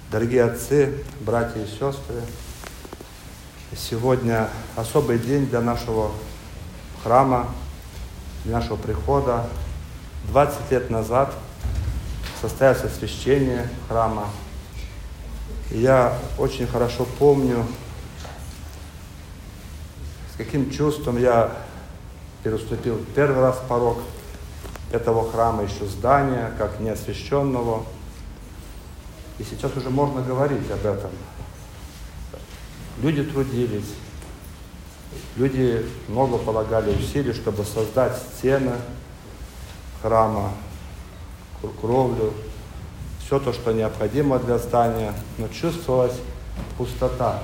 Дорогие отцы, братья и сестры, сегодня особый день для нашего храма, для нашего прихода. 20 лет назад состоялось освящение храма. И я очень хорошо помню, с каким чувством я переступил первый раз порог этого храма, еще здания, как неосвященного. И сейчас уже можно говорить об этом. Люди трудились, люди много полагали усилий, чтобы создать стены храма, кровлю, все то, что необходимо для здания, но чувствовалась пустота.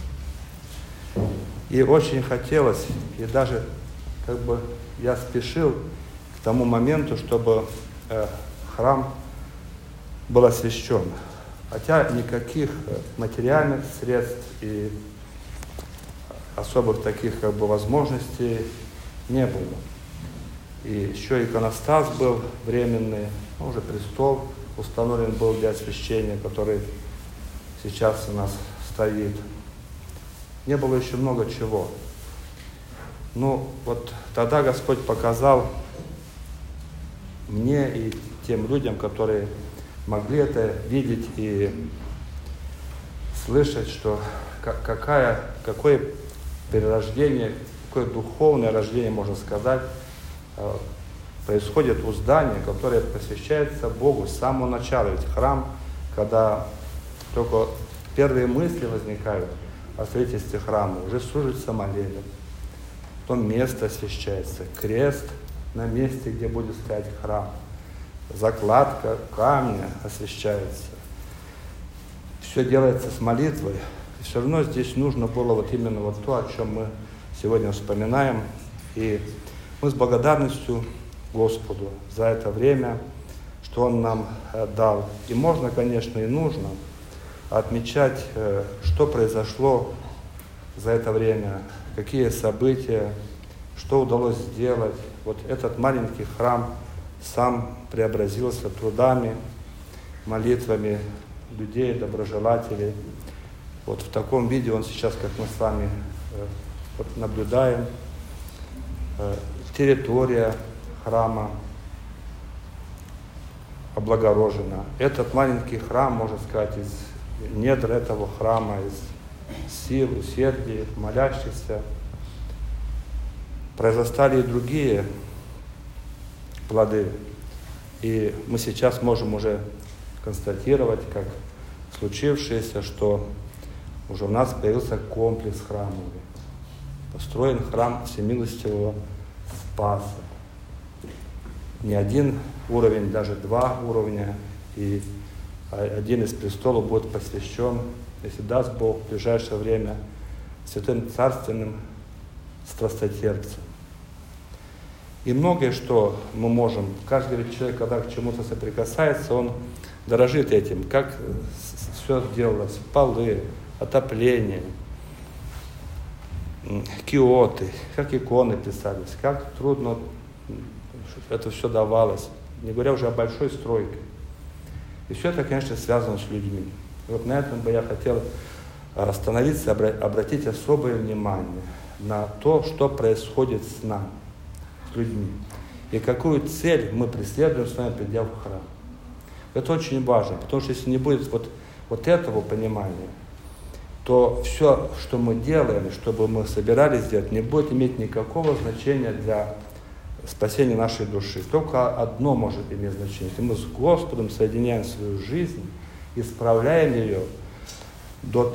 И очень хотелось, и даже я спешил к тому моменту, чтобы храм был освящен. Хотя никаких материальных средств и особых таких возможностей не было. И еще иконостас был временный, уже престол установлен был для освящения, который сейчас у нас стоит. Не было еще много чего. Но вот тогда Господь показал мне и тем людям, которые могли это видеть и слышать, что какое перерождение, какое духовное рождение, можно сказать, происходит у здания, которое посвящается Богу с самого начала. Ведь храм, когда только первые мысли возникают о строительстве храма, уже служится молебен. Потом место освящается, крест на месте, где будет стоять храм. Закладка камня освящается. Все делается с молитвой. И все равно здесь нужно было именно то, о чем мы сегодня вспоминаем. И мы с благодарностью Господу за это время, что Он нам дал. И можно, конечно, и нужно отмечать, что произошло за это время, какие события, что удалось сделать. Вот этот маленький храм сам преобразился трудами, молитвами людей, доброжелателей. Вот в таком виде он сейчас, как мы с вами наблюдаем. Территория храма облагорожена. Этот маленький храм, можно сказать, из недр этого храма, из сил, усердия, молящихся, произрастали и другие плоды. И мы сейчас можем уже констатировать, как случившееся, что уже у нас появился комплекс храмовый. Построен храм Всемилостивого Спаса. Не один уровень, даже два уровня. И один из престолов будет посвящен, если даст Бог, в ближайшее время святым царственным страстотерпцем. И многое, что мы можем, каждый человек, когда к чему-то соприкасается, он дорожит этим, как все делалось, полы, отопление, киоты, как иконы писались, как трудно это все давалось, не говоря уже о большой стройке. И все это, конечно, связано с людьми. И вот на этом бы я хотел остановиться, обратить особое внимание на то, что происходит с нами, с людьми, и какую цель мы преследуем с вами, придя в храм. Это очень важно, потому что если не будет вот этого понимания, то все, что мы делаем, что бы мы собирались сделать, не будет иметь никакого значения для спасения нашей души. Только одно может иметь значение. Если мы с Господом соединяем свою жизнь, исправляем ее до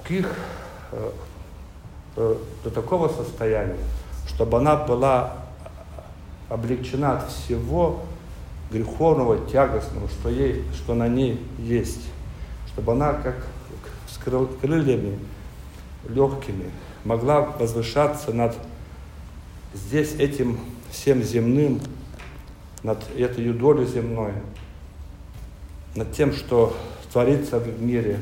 такого состояния, чтобы она была облегчена от всего греховного, тягостного, что на ней есть. Чтобы она, как с крыльями легкими, могла возвышаться над здесь этим всем земным, над этой долей земной, над тем, что творится в мире.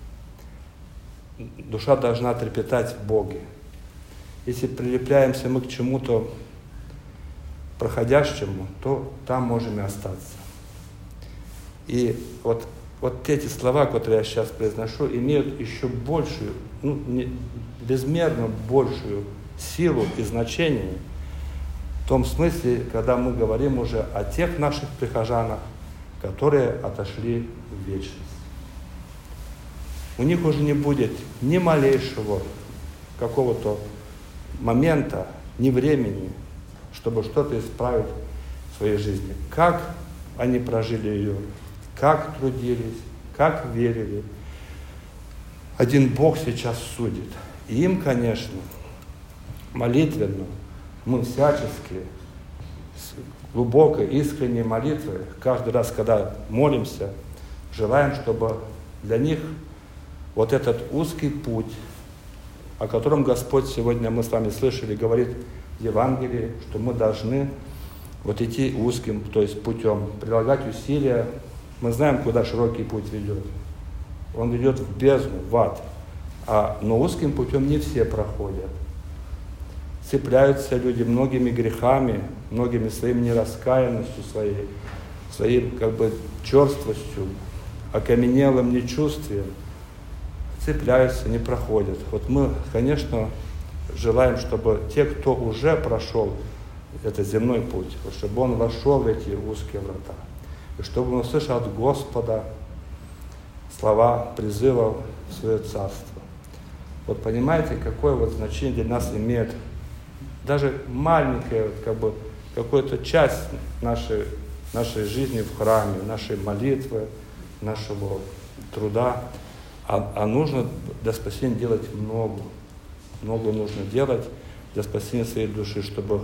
Душа должна трепетать в Боге. Если прилепляемся мы к чему-то проходящему, то там можем и остаться. И вот вот эти слова, которые я сейчас произношу, имеют еще большую, безмерно большую силу и значение в том смысле, когда мы говорим уже о тех наших прихожанах, которые отошли в вечность. У них уже не будет ни малейшего какого-то момента, ни времени, чтобы что-то исправить в своей жизни. Как они прожили ее, как трудились, как верили. Один Бог сейчас судит. И им, конечно, молитвенно, мы всячески, с глубокой, искренней молитвой, каждый раз, когда молимся, желаем, чтобы для них вот этот узкий путь, о котором Господь сегодня, мы с вами слышали, говорит в Евангелии, что мы должны вот идти узким, то есть путем, прилагать усилия. Мы знаем, куда широкий путь ведет. Он ведет в бездну, в ад. Но узким путем не все проходят. Цепляются люди многими грехами, многими своими нераскаянностью, своей черствостью, окаменелым нечувствием. Цепляются, не проходят. Вот мы, конечно, желаем, чтобы те, кто уже прошел этот земной путь, чтобы он вошел в эти узкие врата. И чтобы он услышал от Господа слова призыва в свое царство. Вот понимаете, какое вот значение для нас имеет даже маленькая какая-то часть нашей жизни в храме, нашей молитвы, нашего труда. А нужно для спасения делать много. Много нужно делать для спасения своей души, чтобы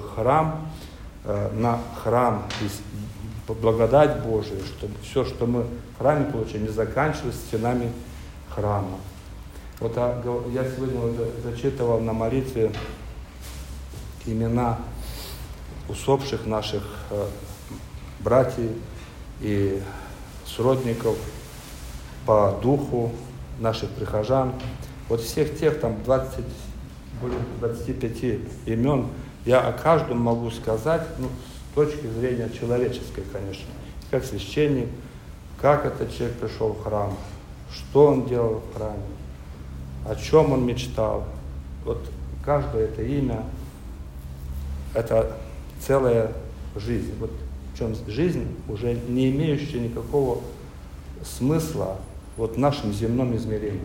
на храм, благодать Божия, чтобы все, что мы в храме получили, не заканчивалось стенами храма. Вот я сегодня зачитывал на молитве имена усопших наших братьев и сродников по духу, наших прихожан. Вот всех тех, там более 25 имен, я о каждом могу сказать, с точки зрения человеческой, конечно, как священник, как этот человек пришел в храм, что он делал в храме, о чем он мечтал. Вот каждое это имя, это целая жизнь. Вот в чем жизнь, уже не имеющая никакого смысла вот в нашем земном измерении.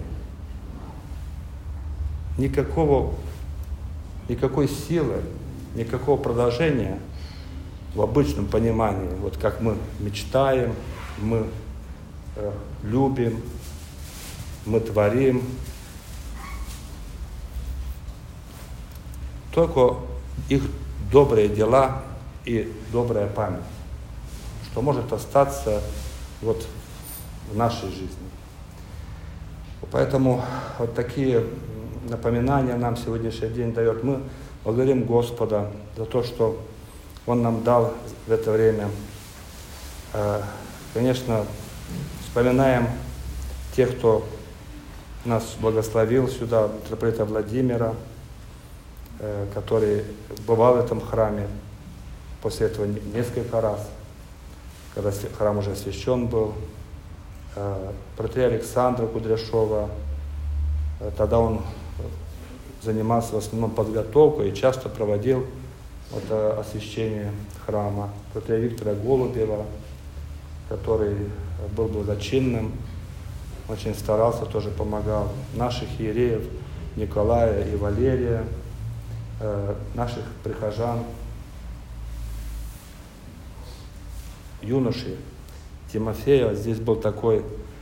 Никакой силы, никакого продолжения в обычном понимании, вот как мы мечтаем, мы любим, мы творим. Только их добрые дела и добрая память, что может остаться вот в нашей жизни. Поэтому вот такие напоминания нам сегодняшний день дает. Мы благодарим Господа за то, что Он нам дал в это время. Конечно, вспоминаем тех, кто нас благословил сюда, митрополита Владимира, который бывал в этом храме после этого несколько раз, когда храм уже освящен был. Протоиерея Александра Кудряшова, тогда он занимался в основном подготовкой и часто проводил освящение храма. Протоиерея Виктора Голубева, который был благочинным, очень старался, тоже помогал. Наших иереев Николая и Валерия, наших прихожан, юноши Тимофея. Здесь был такой,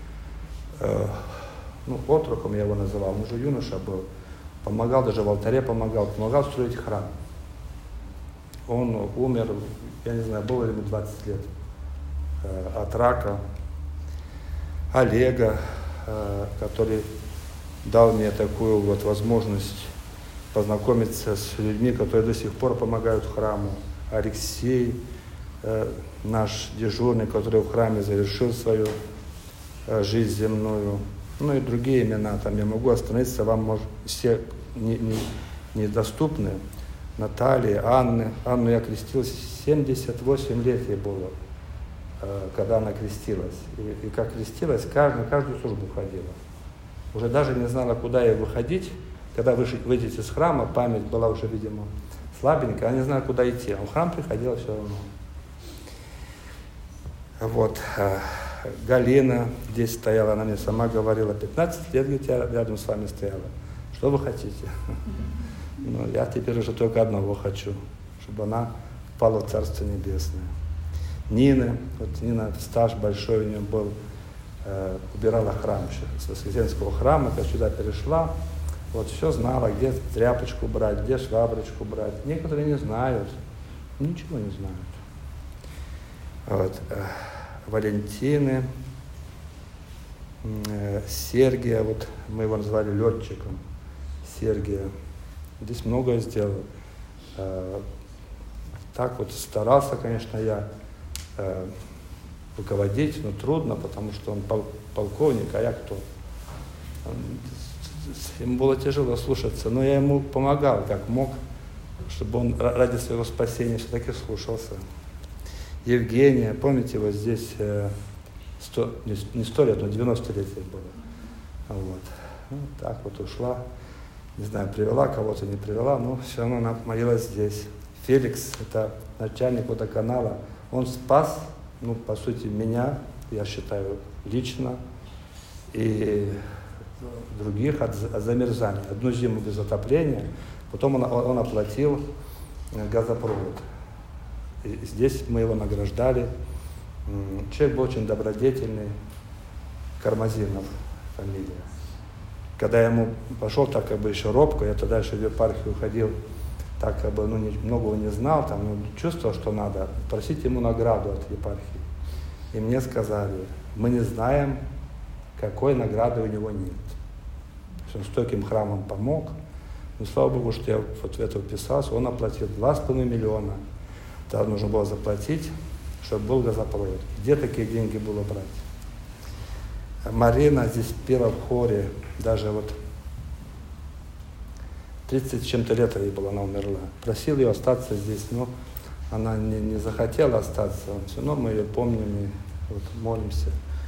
отроком я его называл, он уже юноша был, помогал, даже в алтаре помогал строить храм. Он умер, я не знаю, было ли ему 20 лет, от рака. Олега, который дал мне такую вот возможность познакомиться с людьми, которые до сих пор помогают храму. Алексей, наш дежурный, который в храме завершил свою жизнь земную. И другие имена, там я могу остановиться, вам может все недоступны. Наталья, Анны. Анну я крестил, 78 лет ей было. когда она крестилась. И как крестилась, на каждую службу ходила. Уже даже не знала, куда ей выходить. Когда выйдете из храма, память была уже, видимо, слабенькая, она не знала, куда идти. А в храм приходила все равно. Вот. Галина здесь стояла, она мне сама говорила, 15 лет, говорит, я рядом с вами стояла. Что вы хотите? Ну, я теперь уже только одного хочу, чтобы она впала в Царство Небесное. Нина, вот Нина, стаж большой у нее был, убирала храм еще, с Воскресенского храма, когда сюда перешла, вот все знала, где тряпочку брать, где шваброчку брать. Некоторые не знают, ничего не знают. Вот. Валентины, Сергия, вот мы его назвали летчиком, Сергия. Здесь многое сделал. Так вот старался, конечно, я руководить, но трудно, потому что он полковник, а я кто? Ему было тяжело слушаться, но я ему помогал, как мог, чтобы он ради своего спасения все-таки слушался. Евгения, помните, вот здесь не 100 лет, но 90 лет ей было. Вот. Ну, так вот ушла. Не знаю, привела кого-то, не привела, но все равно она молилась здесь. Феликс, это начальник водоканала, он спас, ну, по сути, меня, я считаю, лично, и других от замерзания. Одну зиму без отопления, потом он оплатил газопровод. И здесь мы его награждали. Человек был очень добродетельный, Кармазинов фамилия. Когда я ему пошел, так как бы еще робко, я тогда еще в епархию ходил, так как бы, ну, многого не знал, там, ну, чувствовал, что надо просить ему награду от епархии. И мне сказали, мы не знаем, какой награды у него нет. Он стольким храмам помог. Но слава Богу, что я вот в это вписался, он оплатил 2,5 миллиона. Тогда нужно было заплатить, чтобы был газопровод. Где такие деньги было брать? Марина здесь пела в хоре, даже вот 30 с чем-то лет ей было, она умерла. Просил ее остаться здесь, но она не захотела остаться. Все равно мы ее помним и вот молимся.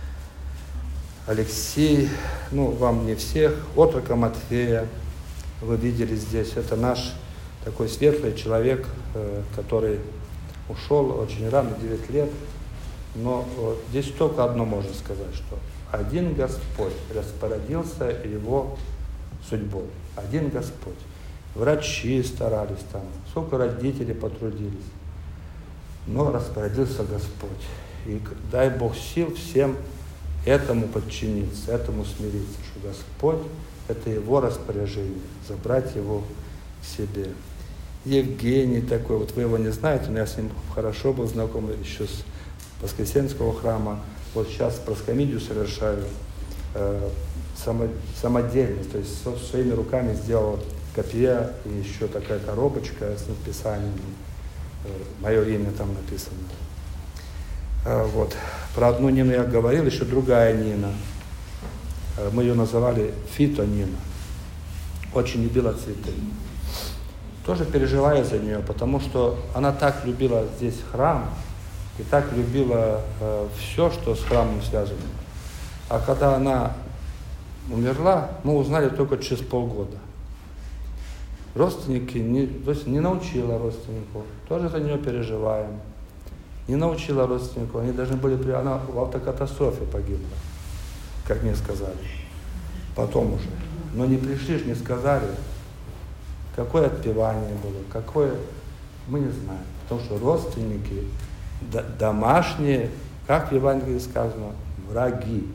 Алексей, ну, вам не всех, отрока Матфея вы видели здесь. Это наш такой светлый человек, который ушел очень рано, 9 лет. Но здесь только одно можно сказать, что один Господь распорядился его судьбой. Один Господь. Врачи старались там, сколько родителей потрудились. Но распорядился Господь. И дай Бог сил всем этому подчиниться, этому смириться, что Господь – это Его распоряжение, забрать Его к себе. Евгений такой, вот вы его не знаете, но я с ним хорошо был знаком еще с Воскресенского храма. Вот сейчас проскомидию совершаю, самодельность, то есть своими руками сделал копья и еще такая коробочка с написанием, мое имя там написано. Вот. Про одну Нину я говорил, еще другая Нина. Мы ее называли Фито Нина. Очень любила цветы. Тоже переживаю за нее, потому что она так любила здесь храм и так любила все, что с храмом связано. А когда она умерла, мы узнали только через полгода. Родственники, не научила родственников, тоже за нее переживаем. Не научила родственников, они должны были, она в автокатастрофе погибла, как мне сказали, потом уже. Но не пришли, не сказали, какое отпевание было, какое, мы не знаем. Потому что родственники, домашние, как в Евангелии сказано, враги.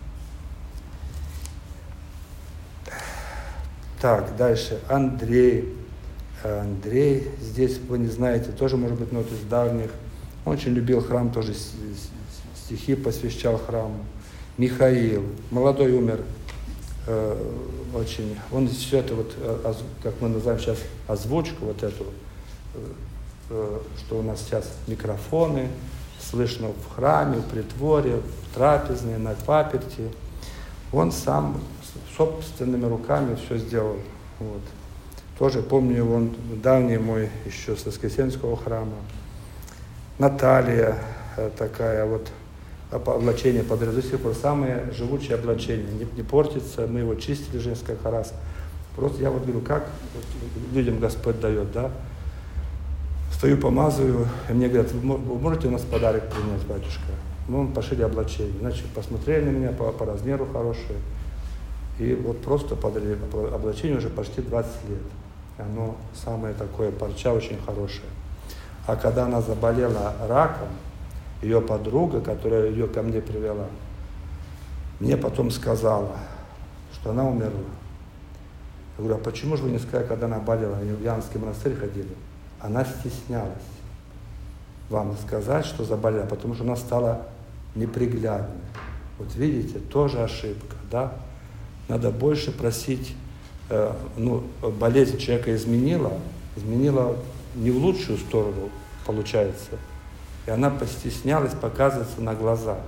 Так, дальше, Андрей. Андрей, здесь вы не знаете, тоже может быть, но из давних. Он очень любил храм, тоже стихи посвящал храму. Михаил, молодой умер, очень. Он все это, вот, как мы называем сейчас, озвучку, вот эту, что у нас сейчас микрофоны, слышно в храме, в притворе, в трапезной, на паперти. Он сам собственными руками все сделал. Вот. Тоже помню его, давний мой еще с Воскресенского храма. Наталья, такая вот облачение под до сих пор самое живучее облачение, не портится, мы его чистили, женская харас. Просто я вот говорю, как людям Господь дает, да? Стою, помазываю, и мне говорят, вы можете у нас подарок принять, батюшка? Мы пошили облачение. Значит, посмотрели на меня по размеру хорошее. И вот просто подарили облачение уже почти 20 лет. Оно самое такое, парча очень хорошее. А когда она заболела раком, ее подруга, которая ее ко мне привела, мне потом сказала, что она умерла. Я говорю, а почему же вы не сказали, когда она болела, в Янский монастырь ходили? Она стеснялась вам сказать, что заболела, потому что она стала неприглядной. Вот видите, тоже ошибка, да? Надо больше просить, болезнь человека изменила не в лучшую сторону, получается. И она постеснялась показываться на глаза.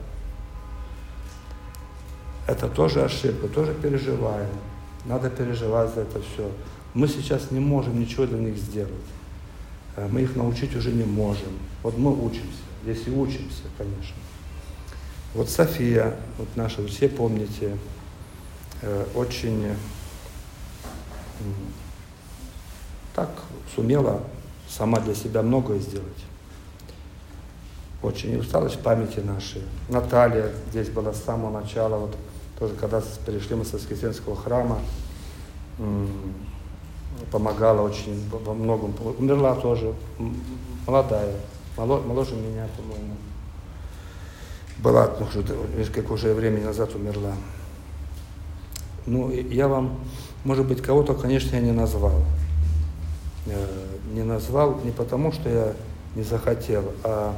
Это тоже ошибка, тоже переживаем. Надо переживать за это все. Мы сейчас не можем ничего для них сделать. Мы их научить уже не можем. Вот мы учимся, если учимся, конечно. Вот София, вот наша, вы все помните, очень так сумела сама для себя многое сделать. Очень не усталость в памяти нашей. Наталья здесь была с самого начала, вот тоже когда перешли мы с Воскресенского храма, помогала очень во многом. Умерла тоже, молодая, моложе меня, по-моему. Была, несколько уже времени назад умерла. Ну, я вам, может быть, кого-то, конечно, я не назвал. Не назвал не потому, что я не захотел, а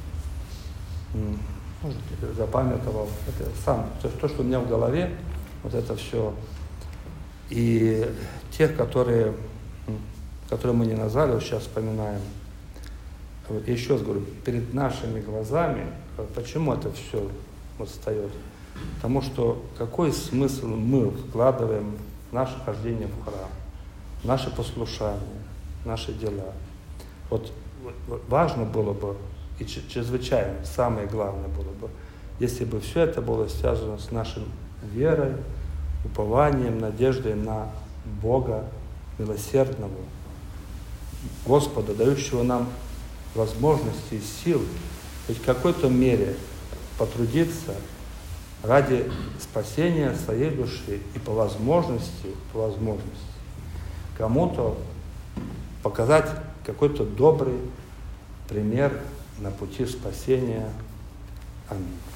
может, запамятовал. Это сам, то, что у меня в голове, вот это все. И тех, которые мы не назвали, вот сейчас вспоминаем. Еще раз говорю, перед нашими глазами, почему это все вот встает? Потому что какой смысл мы вкладываем в наше хождение в храм, в наше послушание, в наши дела. Вот важно было бы, и чрезвычайно, самое главное было бы, если бы все это было связано с нашей верой, упованием, надеждой на Бога милосердного, Господа, дающего нам возможности и сил хоть в какой-то мере потрудиться ради спасения своей души и по возможности кому-то показать какой-то добрый пример на пути спасения. Аминь.